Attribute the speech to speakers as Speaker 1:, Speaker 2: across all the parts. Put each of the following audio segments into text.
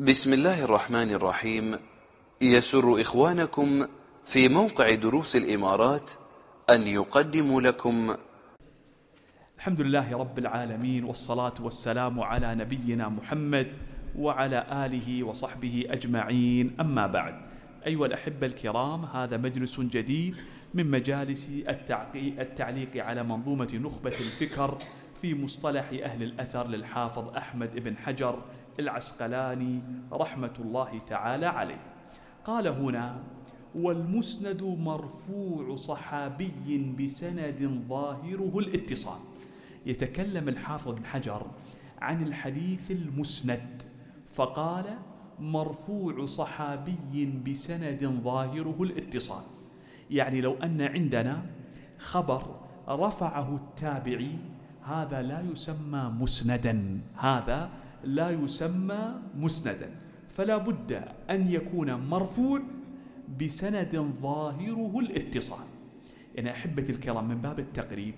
Speaker 1: بسم الله الرحمن الرحيم. يسر إخوانكم في موقع دروس الإمارات أن يقدموا لكم
Speaker 2: الحمد لله رب العالمين، والصلاة والسلام على نبينا محمد وعلى آله وصحبه أجمعين، أما بعد. أيها الأحبة الكرام، هذا مجلس جديد من مجالس التعليق على منظومة نخبة الفكر في مصطلح أهل الأثر للحافظ أحمد بن حجر العسقلاني رحمة الله تعالى عليه. قال هنا: والمسند مرفوع صحابي بسند ظاهره الاتصال. يتكلم الحافظ بن حجر عن الحديث المسند، فقال: مرفوع صحابي بسند ظاهره الاتصال. يعني لو أن عندنا خبر رفعه التابعي، هذا لا يسمى مسندا، هذا لا يسمى مسندا، فلا بد أن يكون مرفوع بسند ظاهره الاتصال. يعني أحبتي الكرام، من باب التقريب،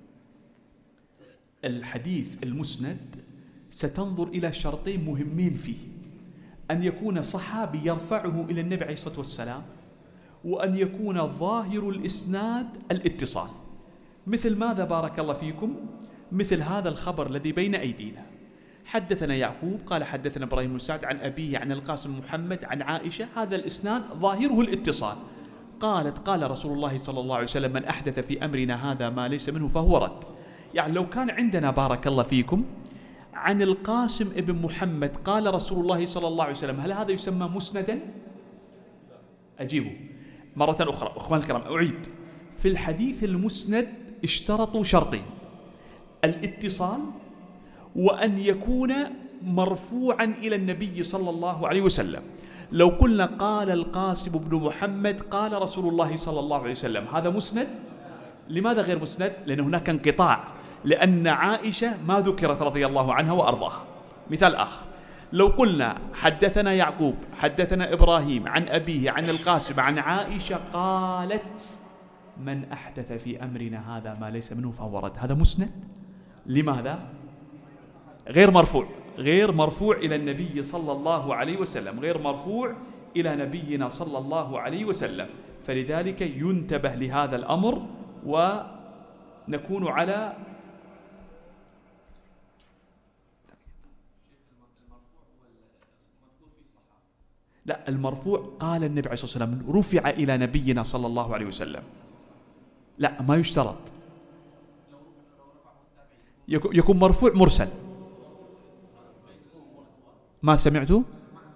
Speaker 2: الحديث المسند ستنظر إلى شرطين مهمين فيه: أن يكون صحابي يرفعه إلى النبي عليه الصلاة والسلام، وأن يكون ظاهر الإسناد الاتصال. مثل ماذا بارك الله فيكم؟ مثل هذا الخبر الذي بين أيدينا: حدثنا يعقوب قال حدثنا إبراهيم بن سعد عن أبيه عن القاسم محمد عن عائشة. هذا الإسناد ظاهره الاتصال. قالت: قال رسول الله صلى الله عليه وسلم: من أحدث في أمرنا هذا ما ليس منه فهو رد. يعني لو كان عندنا بارك الله فيكم عن القاسم ابن محمد قال رسول الله صلى الله عليه وسلم، هل هذا يسمى مسندا؟ أجيبه مرة أخرى أخوان الكرام، أعيد. في الحديث المسند اشترطوا شرطين: الاتصال، وأن يكون مرفوعا إلى النبي صلى الله عليه وسلم. لو قلنا قال القاسم بن محمد قال رسول الله صلى الله عليه وسلم، هذا مسند؟ لماذا غير مسند؟ لأن هناك انقطاع، لأن عائشة ما ذكرت رضي الله عنها وأرضاها. مثال آخر: لو قلنا حدثنا يعقوب حدثنا إبراهيم عن أبيه عن القاسم عن عائشة قالت: من أحدث في أمرنا هذا ما ليس منه فهو رد، هذا مسند. لماذا؟ غير مرفوع، غير مرفوع إلى النبي صلى الله عليه وسلم، غير مرفوع إلى نبينا صلى الله عليه وسلم. فلذلك ينتبه لهذا الأمر، ونكون على لا، المرفوع قال النبي عليه الصلاة والسلام رفع إلى نبينا صلى الله عليه وسلم. لا، ما يشترط، يكون مرفوع مرسل. ما سمعتوا؟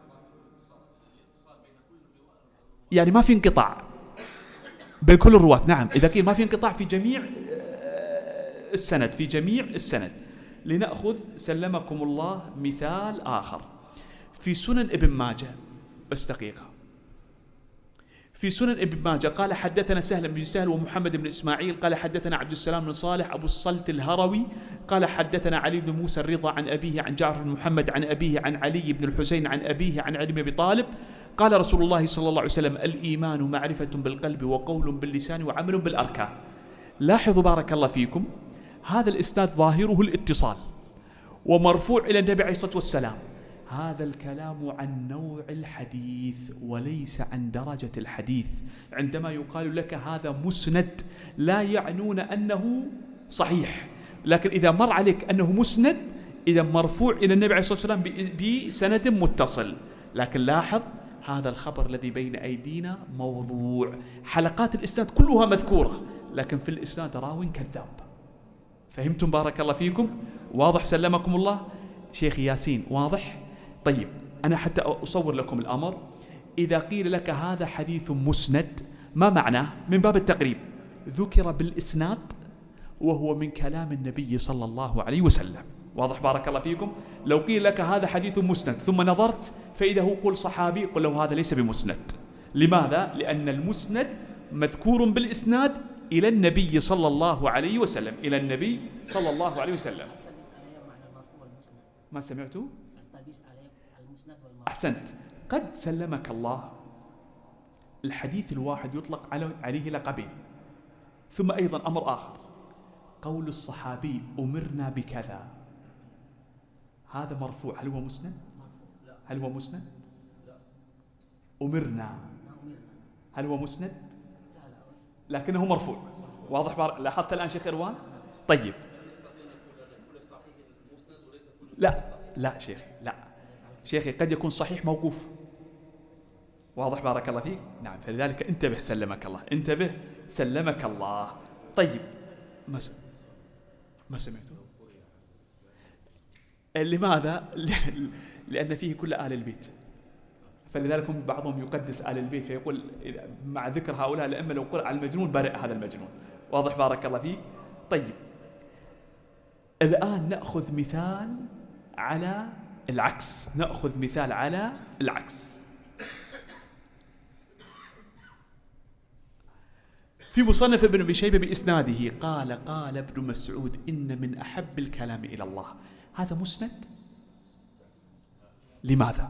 Speaker 2: يعني ما في انقطاع بين كل الرواة. نعم، إذا كان ما في انقطاع في جميع السند، في جميع السند. لنأخذ سلمكم الله مثال آخر في سنن ابن ماجه، بس دقيقة. في سنن ابن ماجه قال حدثنا سهل بن سهل ومحمد بن إسماعيل قال حدثنا عبد السلام بن صالح أبو الصلت الهروي قال حدثنا علي بن موسى الرضا عن أبيه عن جعفر بن محمد عن أبيه عن علي بن الحسين عن أبيه عن علي بن أبي طالب قال رسول الله صلى الله عليه وسلم: الإيمان معرفة بالقلب وقول باللسان وعمل بالأركان. لاحظوا بارك الله فيكم، هذا الإسناد ظاهره الاتصال ومرفوع إلى النبي عليه الصلاة والسلام. هذا الكلام عن نوع الحديث وليس عن درجة الحديث. عندما يقال لك هذا مسند لا يعنون أنه صحيح، لكن إذا مر عليك أنه مسند، إذا مرفوع إلى النبي عليه الصلاة والسلام بسند متصل. لكن لاحظ، هذا الخبر الذي بين أيدينا موضوع، حلقات الإسناد كلها مذكورة، لكن في الإسناد راو كذاب. فهمتم بارك الله فيكم؟ واضح سلمكم الله؟ شيخ ياسين واضح؟ طيب، أنا حتى أصور لكم الأمر. إذا قيل لك هذا حديث مسند، ما معناه؟ من باب التقريب، ذكر بالإسناد وهو من كلام النبي صلى الله عليه وسلم. واضح بارك الله فيكم؟ لو قيل لك هذا حديث مسند ثم نظرت فإذا هو قول صحابي، قل له هذا ليس بمسند. لماذا؟ لأن المسند مذكور بالإسناد إلى النبي صلى الله عليه وسلم، إلى النبي صلى الله عليه وسلم. ما سمعتوا؟ أحسنت. قد سلمك الله الحديث الواحد يطلق عليه لقبين. ثم أيضا أمر آخر، قول الصحابي أمرنا بكذا، هذا مرفوع، هل هو مسند؟ هل هو مسند؟ أمرنا هل هو مسند؟ لكنه مرفوع. واضح؟ لاحظت الآن شيخ إروان؟ طيب لا شيخي، لا شيخي، قد يكون صحيح موقوف. واضح بارك الله فيك؟ نعم، فلذلك انتبه سلمك الله، انتبه سلمك الله. طيب ما سمعته؟ لماذا؟ لأن فيه كل آل البيت، فلذلك بعضهم يقدس آل البيت فيقول مع ذكر هؤلاء الأئمة لو قرأ على المجنون برئ هذا المجنون. واضح بارك الله فيك؟ طيب الآن نأخذ مثال على العكس، نأخذ مثال على العكس. في مصنف ابن أبي شيبة بإسناده قال ابن مسعود إن من أحب الكلام إلى الله. هذا مسند؟ لماذا؟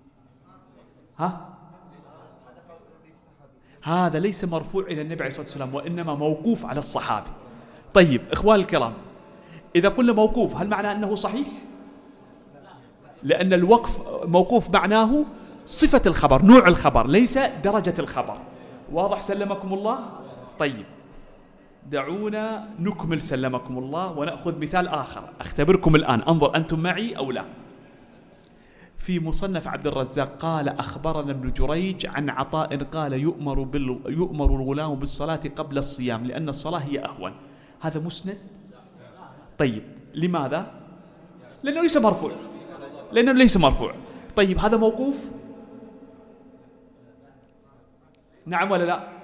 Speaker 2: هذا ليس مرفوع إلى النبي عليه الصلاة والسلام، وإنما موقوف على الصحابي. طيب إخوان الكرام، إذا قلنا موقوف هل معناه أنه صحيح؟ لأن الوقف موقوف معناه صفة الخبر، نوع الخبر، ليس درجة الخبر. واضح سلمكم الله؟ طيب دعونا نكمل سلمكم الله ونأخذ مثال آخر أختبركم الآن، انظر أنتم معي أو لا. في مصنف عبد الرزاق قال أخبرنا ابن جريج عن عطاء قال يؤمر الغلام بالصلاة قبل الصيام لأن الصلاة هي أهون. هذا مسند؟ طيب لماذا؟ لأنه ليس مرفوع. طيب هذا موقوف؟ نعم ولا لا؟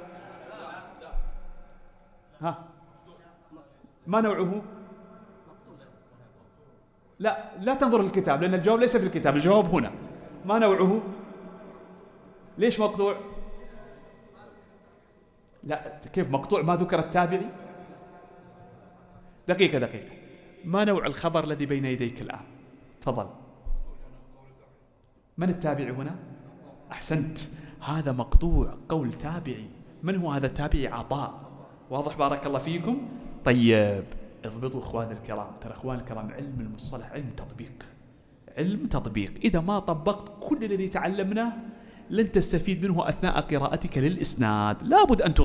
Speaker 2: ما نوعه؟ لا تنظر الكتاب لأن الجواب ليس في الكتاب، الجواب هنا. ما نوعه؟ ليش مقطوع؟ لا كيف مقطوع؟ ما ذكر التابعي؟ دقيقة، ما نوع الخبر الذي بين يديك الآن؟ تفضل. من التابعي هنا؟ أحسنت، هذا مقطوع قول تابعي. من هو هذا التابعي؟ عطاء. واضح بارك الله فيكم؟ طيب اضبطوا اخوان الكرام، ترى اخوان الكرام علم المصطلح علم تطبيق. إذا ما طبقت كل الذي تعلمناه لن تستفيد منه أثناء قراءتك للإسناد. لابد أن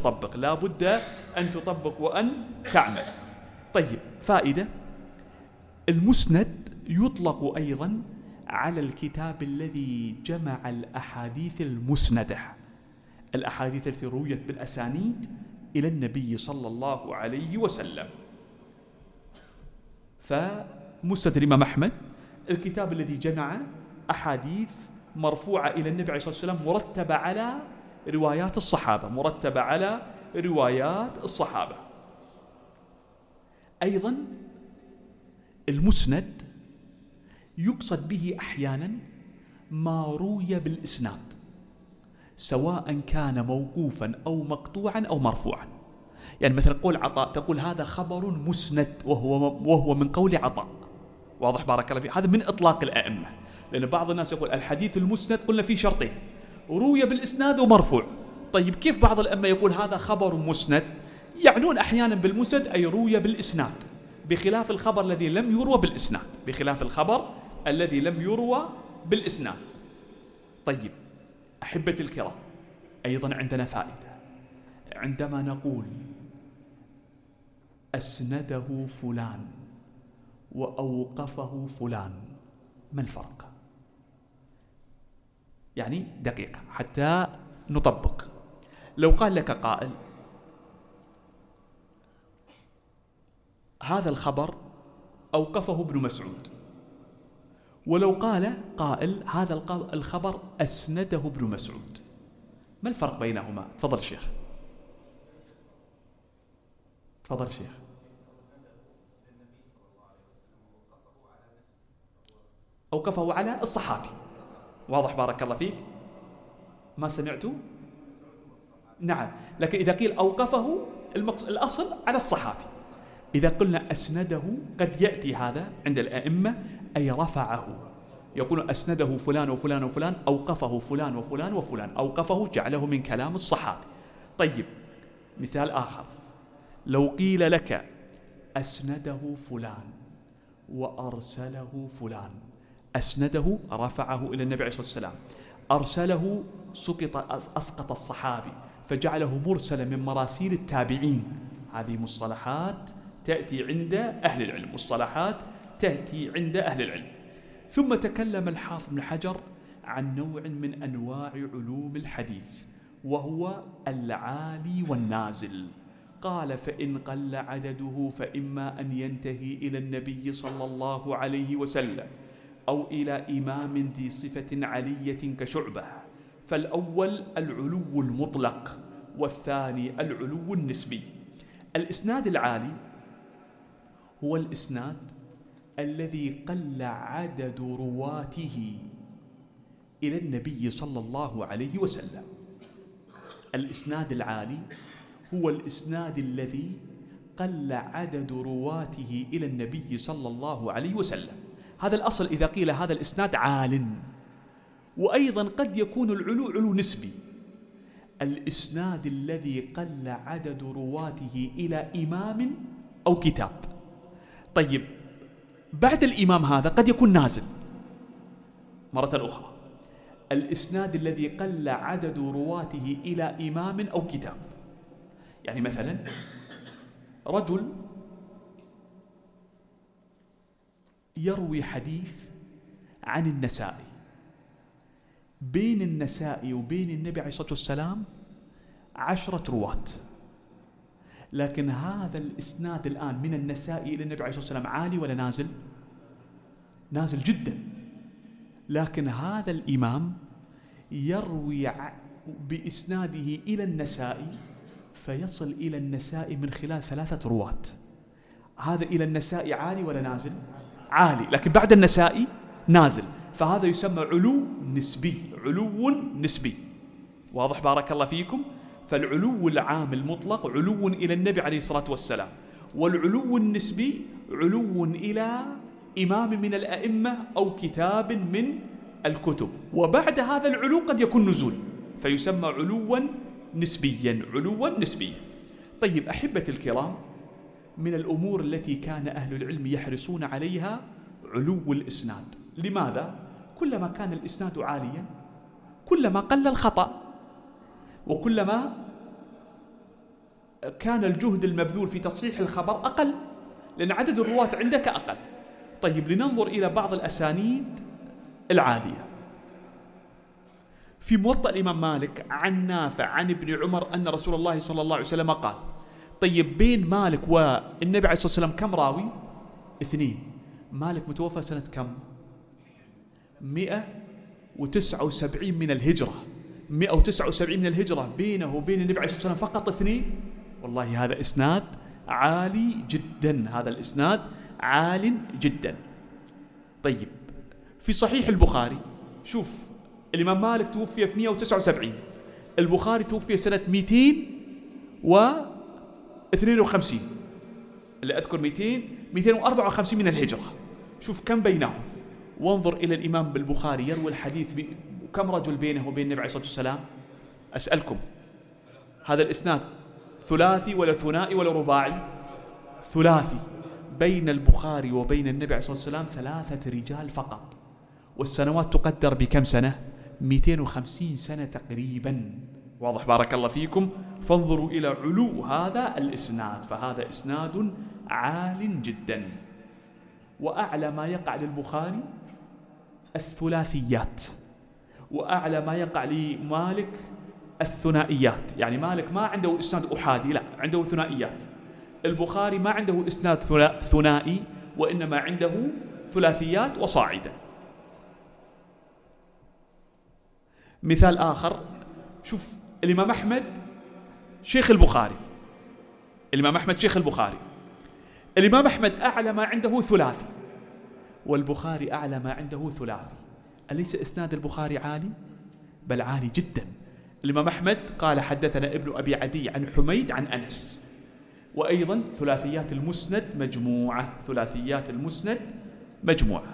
Speaker 2: تطبق وأن تعمل. طيب فائدة، المسند يطلق أيضا على الكتاب الذي جمع الأحاديث المسندة، الأحاديث التي رويت بالأسانيد إلى النبي صلى الله عليه وسلم. فمسند الإمام أحمد الكتاب الذي جمع أحاديث مرفوعة إلى النبي عليه الصلاة والسلام مرتبة على روايات الصحابة. أيضا المسند يقصد به أحيانا ما روي بالإسناد سواء كان موقوفا أو مقطوعا أو مرفوعا. يعني مثلا قول عطاء تقول هذا خبر مسند وهو من قول عطاء. واضح بارك الله فيه؟ هذا من إطلاق الأئمة، لأن بعض الناس يقول الحديث المسند قلنا فيه شرطين، روي بالإسناد ومرفوع. طيب كيف بعض الأئمة يقول هذا خبر مسند؟ يعنون أحيانا بالمسند أي روي بالإسناد، بخلاف الخبر الذي لم يروى بالإسناد. طيب أحبتي الكرام، أيضا عندنا فائدة عندما نقول أسنده فلان وأوقفه فلان، ما الفرق؟ يعني دقيقة حتى نطبق. لو قال لك قائل هذا الخبر أوقفه ابن مسعود، ولو قال قائل هذا الخبر أسنده ابن مسعود، ما الفرق بينهما؟ تفضل الشيخ. أوقفه على الصحابي. واضح بارك الله فيك؟ ما سمعتوا؟ نعم، لكن إذا قيل أوقفه الأصل على الصحابي. إذا قلنا أسنده قد يأتي هذا عند الأئمة أي رفعه، يقول أسنده فلان وفلان وفلان، أوقفه فلان وفلان وفلان، أوقفه جعله من كلام الصحابي. طيب مثال آخر، لو قيل لك أسنده فلان وأرسله فلان، أسنده رفعه إلى النبي عليه الصلاة والسلام، أرسله أسقط الصحابي فجعله مرسلا من مراسيل التابعين. هذه مصطلحات تأتي عند أهل العلم، مصطلحات تأتي عند أهل العلم. ثم تكلم الحافظ بن حجر عن نوع من أنواع علوم الحديث وهو العالي والنازل. قال فإن قل عدده فإما أن ينتهي إلى النبي صلى الله عليه وسلم أو إلى إمام ذي صفة علية كشعبة، فالأول العلو المطلق والثاني العلو النسبي. الإسناد العالي هو الإسناد الذي قل عدد رواته إلى النبي صلى الله عليه وسلم. الإسناد العالي هو الإسناد الذي قل عدد رواته إلى النبي صلى الله عليه وسلم. هذا الأصل إذا قيل هذا الإسناد عال. وأيضا قد يكون العلو علو نسبي، الإسناد الذي قل عدد رواته إلى إمام أو كتاب. طيب بعد الإمام هذا قد يكون نازل مرة أخرى، الإسناد الذي قل عدد رواته إلى إمام أو كتاب. يعني مثلا رجل يروي حديث عن النسائي، بين النسائي وبين النبي عليه الصلاة والسلام 10 رواة، لكن هذا الإسناد الآن من النسائي إلى النبي عليه الصلاة والسلام عالي ولا نازل؟ نازل جدا. لكن هذا الإمام يروي بإسناده إلى النسائي فيصل إلى النسائي من خلال 3 رواة. هذا إلى النسائي عالي ولا نازل؟ عالي، لكن بعد النسائي نازل، فهذا يسمى علو نسبي، علو نسبي. واضح بارك الله فيكم؟ فالعلو العام المطلق علو إلى النبي عليه الصلاة والسلام، والعلو النسبي علو إلى إمام من الأئمة أو كتاب من الكتب، وبعد هذا العلو قد يكون نزول فيسمى علوا نسبيا، علوا نسبيا. طيب أحبة الكرام، من الأمور التي كان أهل العلم يحرصون عليها علو الإسناد. لماذا؟ كلما كان الإسناد عاليا كلما قل الخطأ، وكلما كان الجهد المبذول في تصحيح الخبر أقل، لأن عدد الرواة عندك أقل. طيب لننظر إلى بعض الأسانيد العالية. في موطأ الإمام مالك عن نافع عن ابن عمر أن رسول الله صلى الله عليه وسلم قال. طيب بين مالك والنبي عليه الصلاة والسلام كم راوي؟ 2. مالك متوفى سنة كم؟ 179 من الهجرة. 179 من الهجرة، بينه وبين النبي عليه الصلاة والسلام فقط 2. والله هذا إسناد عالي جدا، هذا الإسناد عال جدا. طيب في صحيح البخاري شوف، الإمام مالك توفي في 179، البخاري توفي سنة 252، اللي أذكر 254 من الهجرة. شوف كم بينهم، وانظر إلى الإمام بالبخاري يروي الحديث كم رجل بينه وبين النبي عليه الصلاة والسلام؟ أسألكم، هذا الإسناد ثلاثي ولا ثنائي ولا رباعي؟ ثلاثي. بين البخاري وبين النبي عليه الصلاة والسلام 3 رجال فقط، والسنوات تقدر بكم سنة؟ 250 سنة تقريبا. واضح بارك الله فيكم؟ فانظروا إلى علو هذا الإسناد، فهذا إسناد عال جدا. وأعلى ما يقع للبخاري الثلاثيات، وأعلى ما يقع لمالك الثنائيات. يعني مالك ما عنده إسناد أحادي، لا عنده ثنائيات. البخاري ما عنده إسناد ثنائي، وإنما عنده ثلاثيات وصاعدا. مثال آخر، شوف الإمام أحمد شيخ البخاري، الإمام أحمد شيخ البخاري، الإمام أحمد أعلى ما عنده ثلاثي، والبخاري أعلى ما عنده ثلاثي. أليس إسناد البخاري عالي؟ بل عالي جدا. الإمام أحمد قال حدثنا ابن أبي عدي عن حميد عن أنس. وأيضا ثلاثيات المسند مجموعة، ثلاثيات المسند مجموعة.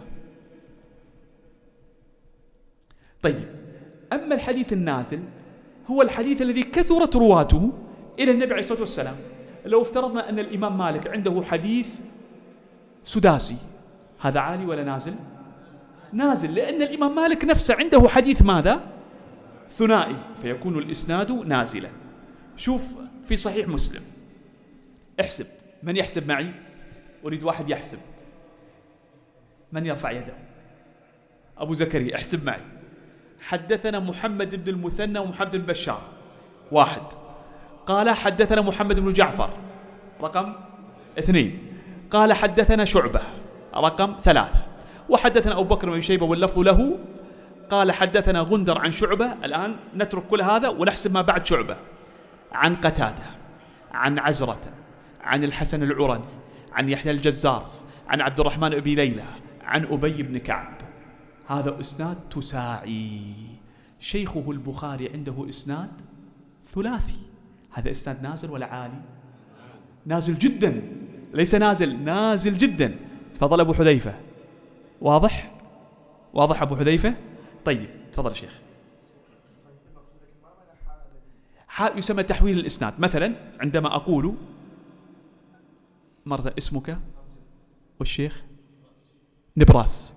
Speaker 2: طيب أما الحديث النازل هو الحديث الذي كثرت رواته إلى النبي عليه الصلاة والسلام. لو افترضنا أن الإمام مالك عنده حديث سداسي، هذا عالي ولا نازل؟ نازل، لأن الإمام مالك نفسه عنده حديث ماذا؟ ثنائي، فيكون الإسناد نازلا. شوف في صحيح مسلم، احسب، من يحسب معي؟ أريد واحد يحسب. من يرفع يده؟ أبو زكريا، احسب معي. حدثنا محمد بن المثنى ومحمد بن بشار، واحد. قال حدثنا محمد بن جعفر، رقم 2. قال حدثنا شعبة، رقم 3. وحدثنا أبو بكر بن شيبة واللفظ له. قال حدثنا غندر عن شعبة. الآن نترك كل هذا ونحسب ما بعد شعبة. عن قتادة، عن عزرة، عن الحسن العرني، عن يحيى الجزار، عن عبد الرحمن بن ليلى، عن أبي بن كعب. هذا إسناد تساعي. شيخه البخاري عنده إسناد ثلاثي. هذا إسناد نازل ولا عالي؟ نازل جدا، ليس نازل، نازل جدا. تفضل أبو حذيفة. واضح؟ واضح أبو حذيفة؟ طيب تفضل شيخ. حال يسمى تحويل الإسناد. مثلا عندما أقول مرة اسمك والشيخ نبراس،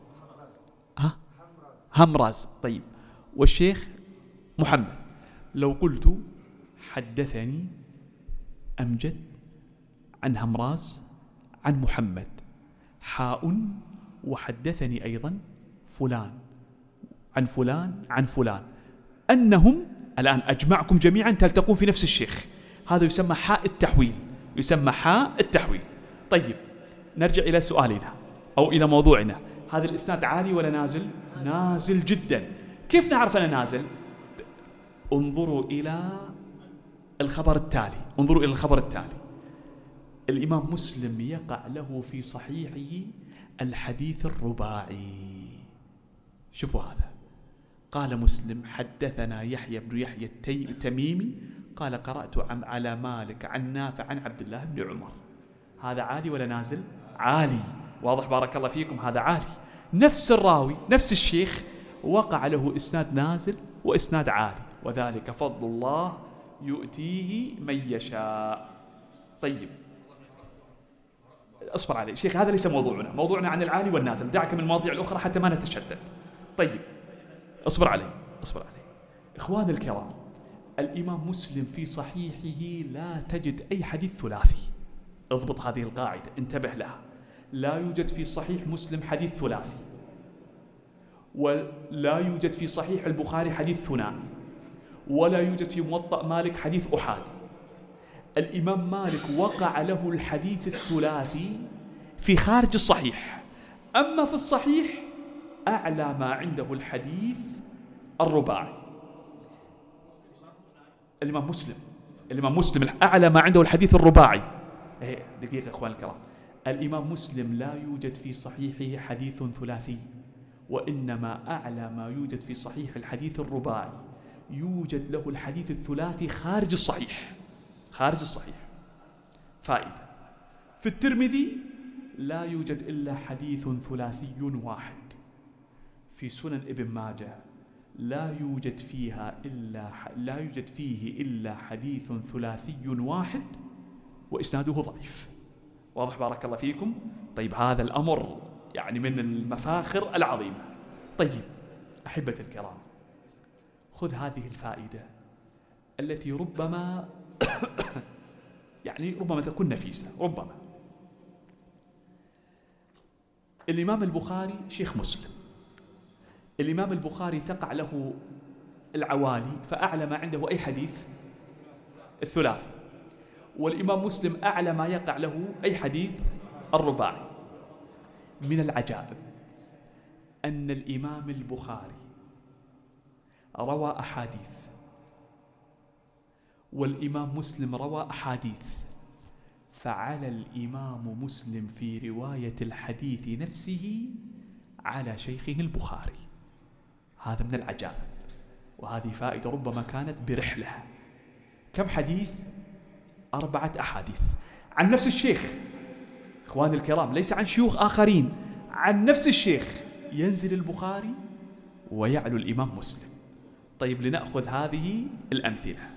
Speaker 2: همراز، طيب، والشيخ محمد. لو قلت حدثني أمجد عن همراز عن محمد، حاء، وحدثني أيضا فلان عن فلان عن فلان، أنهم الآن أجمعكم جميعا تلتقون في نفس الشيخ. هذا يسمى حاء التحويل، يسمى حاء التحويل. طيب نرجع إلى سؤالنا أو إلى موضوعنا. هذا الإسناد عالي ولا نازل؟ نازل جدا. كيف نعرف أنه نازل؟ انظروا إلى الخبر التالي، انظروا إلى الخبر التالي. الإمام مسلم يقع له في صحيحه الحديث الرباعي. شوفوا هذا، قال مسلم حدثنا يحيى بن يحيى التميمي قال قرأت على مالك عن نافع عن عبد الله بن عمر. هذا عالي ولا نازل؟ عالي. واضح بارك الله فيكم، هذا عالي. نفس الراوي نفس الشيخ وقع له إسناد نازل وإسناد عالي، وذلك فضل الله يؤتيه من يشاء. طيب اصبر علي شيخ، هذا ليس موضوعنا، موضوعنا عن العالي والنازل، دعك من المواضيع الأخرى حتى ما نتشتت. طيب اصبر علي، اصبر علي. إخوان الكرام، الإمام مسلم في صحيحه لا تجد أي حديث ثلاثي. اضبط هذه القاعدة، انتبه لها. لا يوجد في صحيح مسلم حديث ثلاثي، ولا يوجد في صحيح البخاري حديث ثنائي، ولا يوجد في موطأ مالك حديث أحادي. الإمام مالك وقع له الحديث الثلاثي في خارج الصحيح، أما في الصحيح أعلى ما عنده الحديث الرباعي. الإمام مسلم أعلى ما عنده الحديث الرباعي. دقيقة إخوان الكرام، الإمام مسلم لا يوجد في صحيحه حديث ثلاثي، وإنما أعلى ما يوجد في صحيح الحديث الرباعي. يوجد له الحديث الثلاثي خارج الصحيح، خارج الصحيح. فائدة، في الترمذي لا يوجد إلا حديث ثلاثي واحد. في سنن ابن ماجه لا يوجد فيه إلا حديث ثلاثي واحد وإسناده ضعيف. واضح بارك الله فيكم؟ طيب هذا الأمر يعني من المفاخر العظيمة. طيب أحبة الكرام، خذ هذه الفائدة التي ربما ربما تكون نفيسة. ربما الإمام البخاري شيخ مسلم، الإمام البخاري تقع له العوالي، فأعلى ما عنده أي حديث الثلاثي، والإمام مسلم أعلى ما يقع له أي حديث الرباعي. من العجائب أن الإمام البخاري روى أحاديث، والإمام مسلم روى أحاديث، فعلى الإمام مسلم في رواية الحديث نفسه على شيخه البخاري. هذا من العجائب، وهذه فائدة ربما كانت برحلة. كم حديث؟ 4 أحاديث عن نفس الشيخ. إخواني الكرام، ليس عن شيوخ آخرين، عن نفس الشيخ ينزل البخاري ويعلو الإمام مسلم. طيب لنأخذ هذه الأمثلة.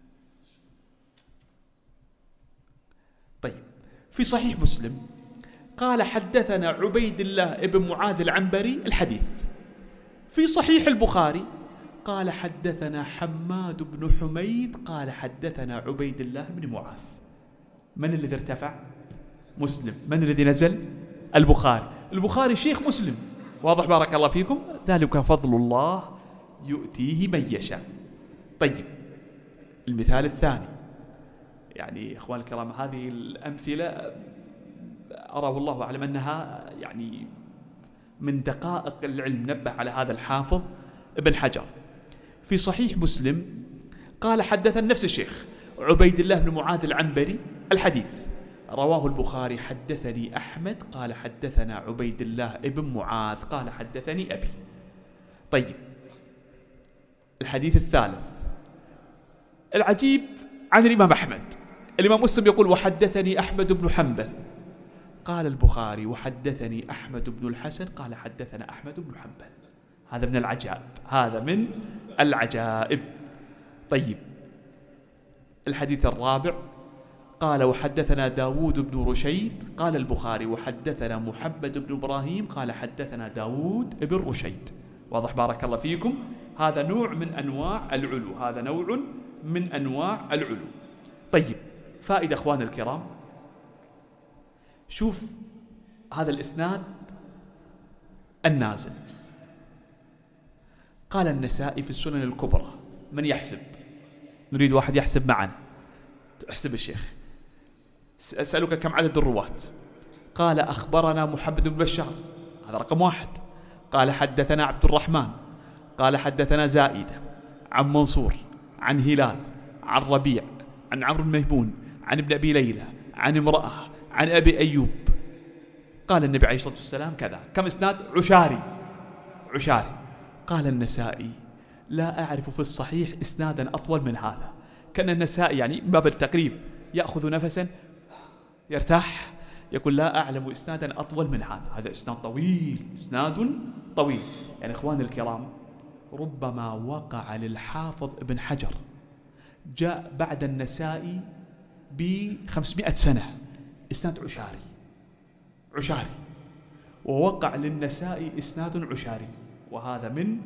Speaker 2: طيب في صحيح مسلم قال حدثنا عبيد الله ابن معاذ العنبري الحديث. في صحيح البخاري قال حدثنا حماد بن حميد قال حدثنا عبيد الله بن معاذ. من الذي ارتفع؟ مسلم. من الذي نزل؟ البخاري. البخاري شيخ مسلم. واضح بارك الله فيكم؟ ذلك فضل الله يؤتيه من يشاء. طيب المثال الثاني، يعني إخوان الكرام هذه الأمثلة أرى والله أعلم أنها يعني من دقائق العلم. نبه على هذا الحافظ ابن حجر في صحيح مسلم قال حدثنا نفس الشيخ عبيد الله بن معاذ العنبري الحديث. رواه البخاري حدثني أحمد قال حدثنا عبيد الله ابن معاذ قال حدثني أبي. طيب الحديث الثالث العجيب عن الإمام أحمد. الإمام مسلم يقول وحدثني أحمد بن حنبل. قال البخاري وحدثني أحمد بن الحسن قال حدثنا أحمد بن حنبل. هذا من العجائب، هذا من العجائب. طيب الحديث الرابع قال وحدثنا داود بن رشيد. قال البخاري وحدثنا محمد بن إبراهيم قال حدثنا داود بن رشيد. واضح بارك الله فيكم؟ هذا نوع من أنواع العلو، هذا نوع من أنواع العلو. طيب فائدة أخوان الكرام، شوف هذا الإسناد النازل. قال النسائي في السنن الكبرى. من يحسب؟ نريد واحد يحسب معنا. احسب الشيخ. أسألك كم عدد الرواة؟ قال أخبرنا محمد بن بشار، هذا رقم واحد. قال حدثنا عبد الرحمن قال حدثنا زائدة عن منصور عن هلال عن ربيع عن عمرو الميمون عن ابن أبي ليلى عن امرأة عن أبي أيوب. قال النبي عليه الصلاة والسلام كذا. كم إسناد؟ عشاري. قال النسائي لا أعرف في الصحيح إسنادا أطول من هذا. كان النسائي يعني باب التقريب يأخذ نفسا يرتاح يقول لا أعلم إسنادا أطول من هذا. هذا إسناد طويل. يعني إخوان الكرام ربما وقع للحافظ ابن حجر جاء بعد النسائي ب500 سنة إسناد عشاري، ووقع للنسائي إسناد عشاري، وهذا من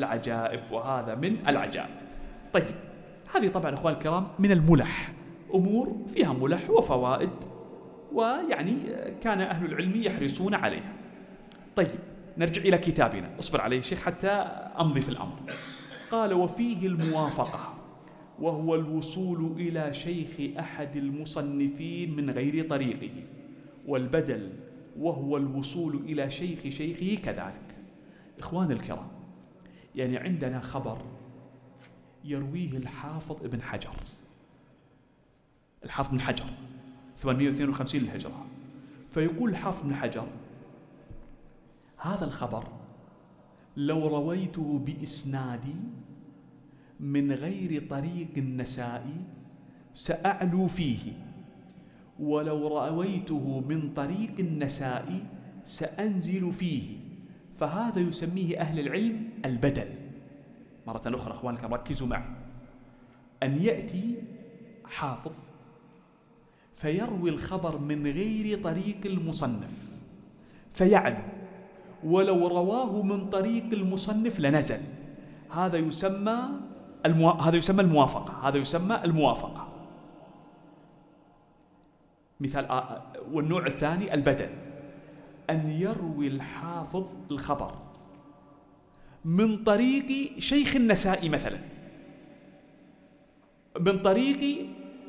Speaker 2: العجائب. طيب هذه طبعا إخوان الكرام من الملح، أمور فيها ملح وفوائد، ويعني كان أهل العلم يحرصون عليها. طيب نرجع إلى كتابنا. اصبر عليه الشيخ حتى أمضي في الأمر. قال وفيه الموافقة وهو الوصول إلى شيخ أحد المصنفين من غير طريقه، والبدل وهو الوصول إلى شيخه كذلك. إخوان الكرام يعني عندنا خبر يرويه الحافظ ابن حجر، الحافظ ابن حجر 852 للهجرة، فيقول الحافظ ابن حجر هذا الخبر لو رويته بإسنادي من غير طريق النسائي سأعلو فيه، ولو رويته من طريق النسائي سأنزل فيه، فهذا يسميه أهل العلم البدل. مرة أخرى أخوانك ركزوا معي، أن يأتي حافظ فيروي الخبر من غير طريق المصنف فيعلو، ولو رواه من طريق المصنف لنزل. هذا يسمى الموافقة. مثال والنوع الثاني البدل، أن يروي الحافظ الخبر من طريق شيخ النسائي مثلا، من طريق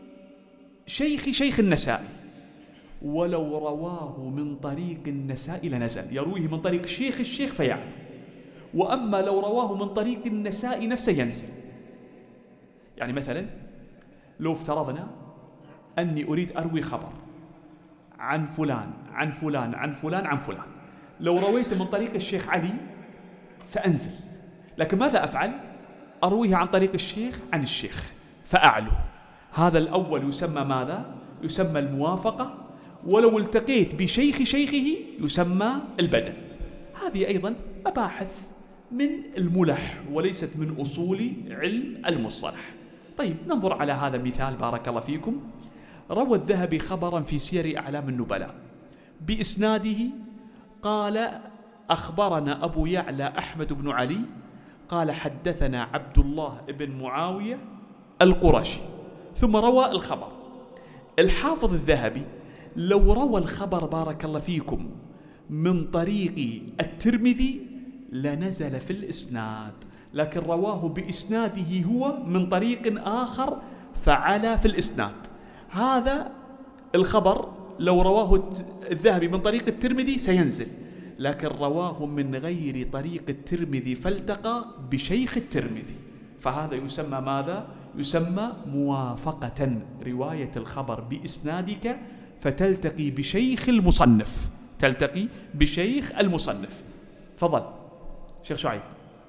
Speaker 2: شيخ النسائي، ولو رواه من طريق النسائي لنزل. يرويه من طريق الشيخ فيعلم، وأما لو رواه من طريق النسائي نفسه ينزل. يعني مثلا لو افترضنا أني أريد أروي خبر عن فلان عن فلان عن فلان عن فلان، لو رويت من طريق الشيخ علي سأنزل، لكن ماذا أفعل؟ أرويه عن طريق الشيخ عن الشيخ فأعلو. هذا الأول يسمى ماذا؟ يسمى الموافقة، ولو التقيت شيخه يسمى البدل. هذه أيضا مباحث من الملح وليست من أصول علم المصطلح. طيب ننظر على هذا المثال بارك الله فيكم. روى الذهبي خبرا في سير أعلام النبلاء بإسناده قال أخبرنا أبو يعلى أحمد بن علي قال حدثنا عبد الله بن معاوية القرشي، ثم روى الخبر. الحافظ الذهبي لو روى الخبر بارك الله فيكم من طريق الترمذي لنزل في الإسناد، لكن رواه بإسناده هو من طريق آخر فعلى في الإسناد. هذا الخبر لو رواه الذهبي من طريق الترمذي سينزل، لكن رواه من غير طريق الترمذي فالتقى بشيخ الترمذي، فهذا يسمى ماذا؟ يسمى موافقة، رواية الخبر بإسنادك فتلتقي بشيخ المصنف، تلتقي بشيخ المصنف. تفضل شيخ شعيب.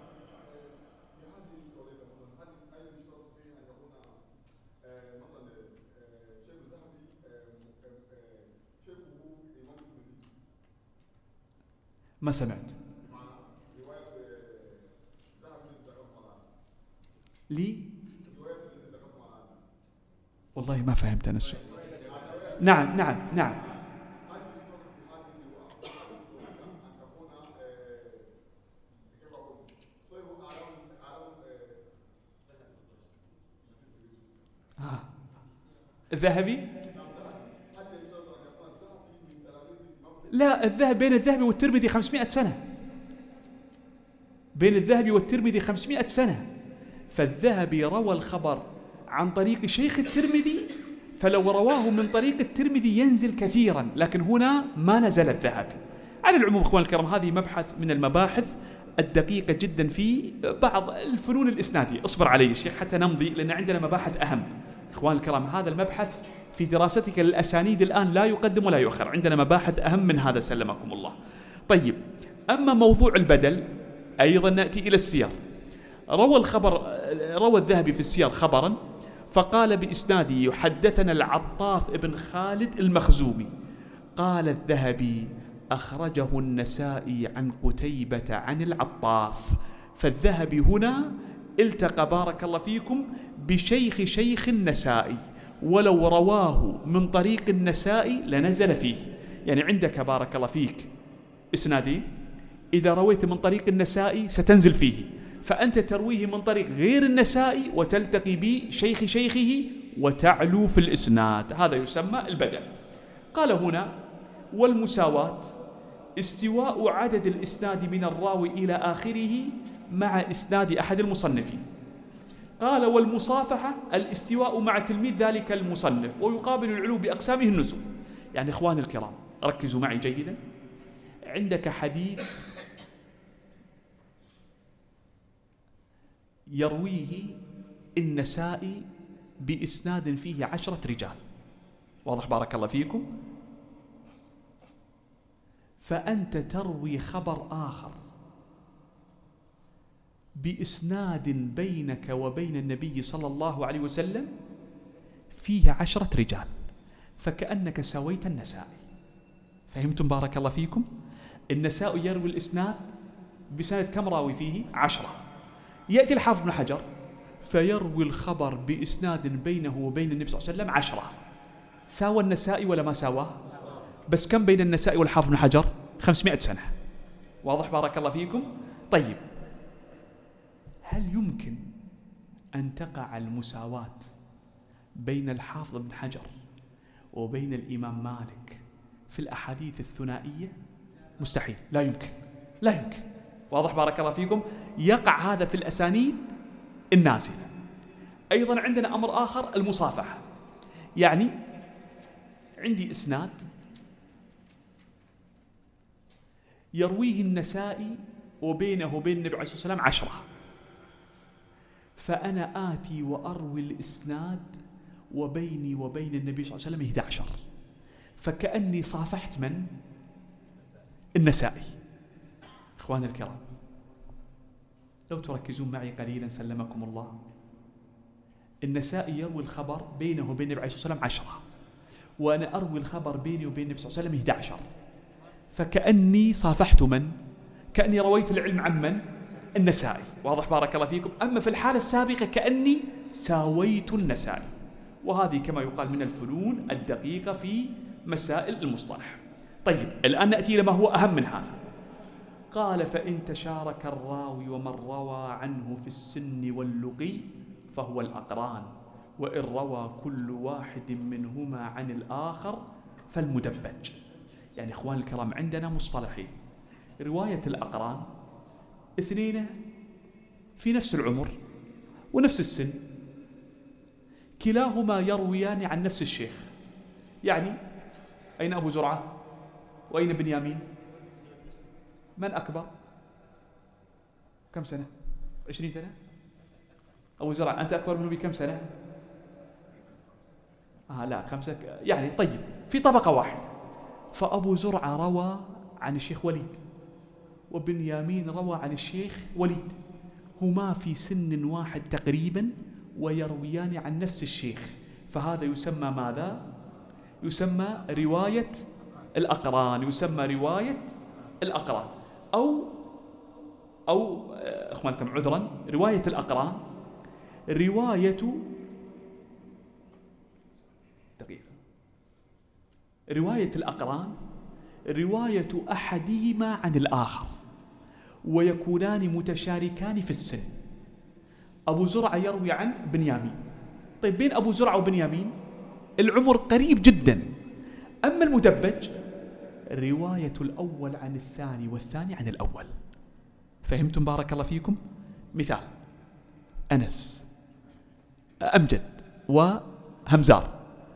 Speaker 2: ما سمعت لي والله ما فهمت أنا السؤال. نعم نعم نعم. الذهبي لا، الذهب بين الذهبي والترمذي 500 سنة، بين الذهبي والترمذي 500 سنة، فالذهبي روى الخبر عن طريق شيخ الترمذي، فلو رواه من طريق الترمذي ينزل كثيرا، لكن هنا ما نزل الذهبي. على العموم اخوان الكرام هذه مبحث من المباحث الدقيقة جدا في بعض الفنون الإسنادية. اصبر علي الشيخ حتى نمضي، لأن عندنا مباحث أهم. اخوان الكرام هذا المبحث في دراستك للأسانيد الآن لا يقدم ولا يؤخر، عندنا مباحث أهم من هذا سلمكم الله. طيب، أما موضوع البدل أيضا نأتي إلى السير. روى الذهبي في السير خبرا فقال بإسناده يحدثنا العطاف ابن خالد المخزومي، قال الذهبي أخرجه النسائي عن قتيبة عن العطاف. فالذهبي هنا التقى بارك الله فيكم بشيخ النسائي، ولو رواه من طريق النسائي لنزل فيه. يعني عندك بارك الله فيك إسنادي، إذا رويت من طريق النسائي ستنزل فيه، فأنت ترويه من طريق غير النسائي وتلتقي بشيخ شيخه وتعلو في الإسناد، هذا يسمى البدل. قال هنا والمساواة استواء عدد الإسناد من الراوي إلى آخره مع إسناد أحد المصنفين. قال والمصافحة الاستواء مع تلميذ ذلك المصنف، ويقابل العلو بأقسامه النزول. يعني إخواني الكرام ركزوا معي جيدا، عندك حديث يرويه النسائي بإسناد فيه 10 رجال، واضح بارك الله فيكم، فأنت تروي خبر آخر بإسناد بينك وبين النبي صلى الله عليه وسلم فيه 10 رجال، فكأنك سويت النسائي. فهمتم بارك الله فيكم؟ النسائي يروي الإسناد بسند كم راوي فيه؟ 10. يأتي الحافظ بن حجر فيروي الخبر بإسناد بينه وبين النبي صلى الله عليه وسلم 10. ساوى النسائي ولا ما ساواه؟ بس كم بين النسائي والحافظ بن حجر؟ 500 سنة. واضح بارك الله فيكم؟ طيب، هل يمكن أن تقع المساواة بين الحافظ بن حجر وبين الإمام مالك في الأحاديث الثنائية؟ مستحيل، لا يمكن، لا يمكن. واضح بارك الله فيكم؟ يقع هذا في الأسانيد النازلة. أيضا عندنا أمر آخر، المصافحة. يعني عندي إسناد يرويه النسائي وبينه وبين النبي عليه الصلاة والسلام 10، فأنا آتي وأروي الإسناد وبيني وبين النبي صلى الله عليه وسلم 11، فكأني صافحت من؟ النسائي. إخواني الكرام لو تركزون معي قليلا سلمكم الله، النسائي يروي الخبر بينه وبين النبي عليه الصلاة والسلام 10، وأنا أروي الخبر بيني وبين النبي صلى الله عليه وسلم 11، فكأني صافحت من؟ كأني رويت العلم عن من؟ النسائي. واضح بارك الله فيكم؟ أما في الحالة السابقة كأني ساويت النسائي، وهذه كما يقال من الفنون الدقيقة في مسائل المصطلح. طيب الآن نأتي إلى ما هو أهم من هذا. قال فإن تشارك الراوي ومن روى عنه في السن واللقي فهو الأقران، وإن روى كل واحد منهما عن الآخر فالمدبج. يعني إخوان الكرام عندنا مصطلحين: رواية الأقران، اثنين في نفس العمر ونفس السن، كلاهما يرويان عن نفس الشيخ. يعني أين أبو زرعة وأين بنيامين؟ من أكبر؟ كم سنة؟ 20 سنة؟ أبو زرعة أنت أكبر منه بكم سنة؟ لا 5 يعني. طيب في طبقة واحدة، فأبو زرعة روى عن الشيخ وليد، وبنيامين روى عن الشيخ وليد، هما في سن واحد تقريبا ويرويان عن نفس الشيخ، فهذا يسمى ماذا؟ يسمى رواية الأقران، يسمى رواية الأقران. أو إخوانكم عذرا، رواية الأقران رواية الأقران رواية أحدهما عن الآخر، ويكونان متشاركان في السن. أبو زرعة يروي عن بنيامين، طيب بين أبو زرعة وبنيامين العمر قريب جدا. أما المدبج رواية الأول عن الثاني والثاني عن الأول. فهمتم بارك الله فيكم؟ مثال: أنس، أمجد وهمزار،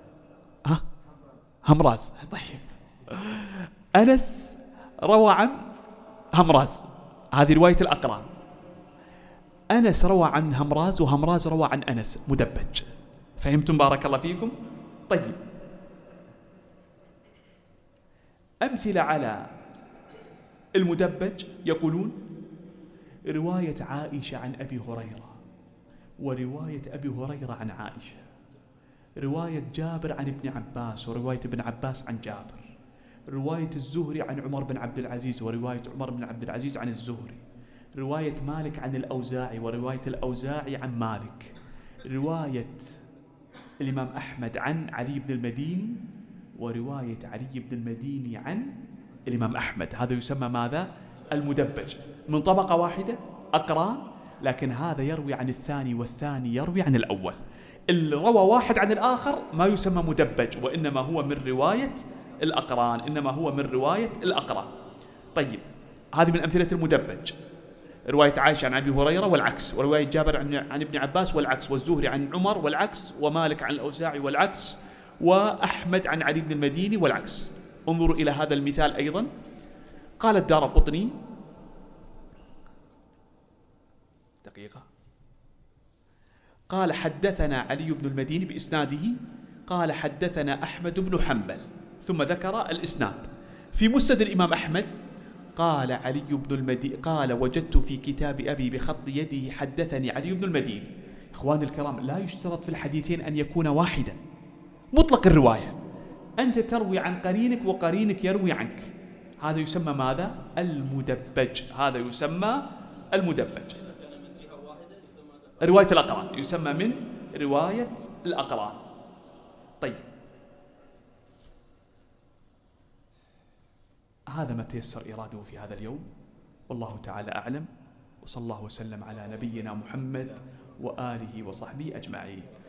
Speaker 2: همراز. طيب أنس روى عن همراز، هذه رواية الأقران. أنس روى عن همراز وهمراز روى عن أنس، مدبج. فهمتم بارك الله فيكم؟ طيب أمثلة على المدبج يقولون: رواية عائشة عن أبي هريرة، ورواية أبي هريرة عن عائشة، رواية جابر عن ابن عباس، ورواية ابن عباس عن جابر، رواية الزهري عن عمر بن عبد العزيز، ورواية عمر بن عبد العزيز عن الزهري، رواية مالك عن الأوزاعي، ورواية الأوزاعي عن مالك، رواية الإمام أحمد عن علي بن المديني، ورواية علي بن المديني عن الإمام أحمد. هذا يسمى ماذا؟ المدبج. من طبقة واحدة أقران، لكن هذا يروي عن الثاني والثاني يروي عن الأول. اللي روى واحد عن الآخر ما يسمى مدبج، وإنما هو من رواية الأقران، إنما هو من رواية الأقران. طيب هذه من أمثلة المدبج: رواية عائشة عن أبي هريرة والعكس، ورواية جابر عن ابن عباس والعكس، والزهري عن عمر والعكس، ومالك عن الأوزاعي والعكس، وأحمد عن علي بن المديني والعكس. انظروا إلى هذا المثال أيضا. قال الدارقطني: دقيقة، قال حدثنا علي بن المديني بإسناده، قال حدثنا أحمد بن حنبل، ثم ذكر الإسناد. في مسند الإمام أحمد قال علي بن المديني، قال وجدت في كتاب أبي بخط يده حدثني علي بن المديني. إخواني الكرام، لا يشترط في الحديثين أن يكون واحدا، مطلق الرواية، أنت تروي عن قرينك وقرينك يروي عنك، هذا يسمى ماذا؟ المدبج. هذا يسمى المدبج. رواية الأقران يسمى من رواية الأقران. طيب هذا ما تيسر إراده في هذا اليوم، والله تعالى أعلم، وصلى الله وسلم على نبينا محمد وآله وصحبه أجمعين.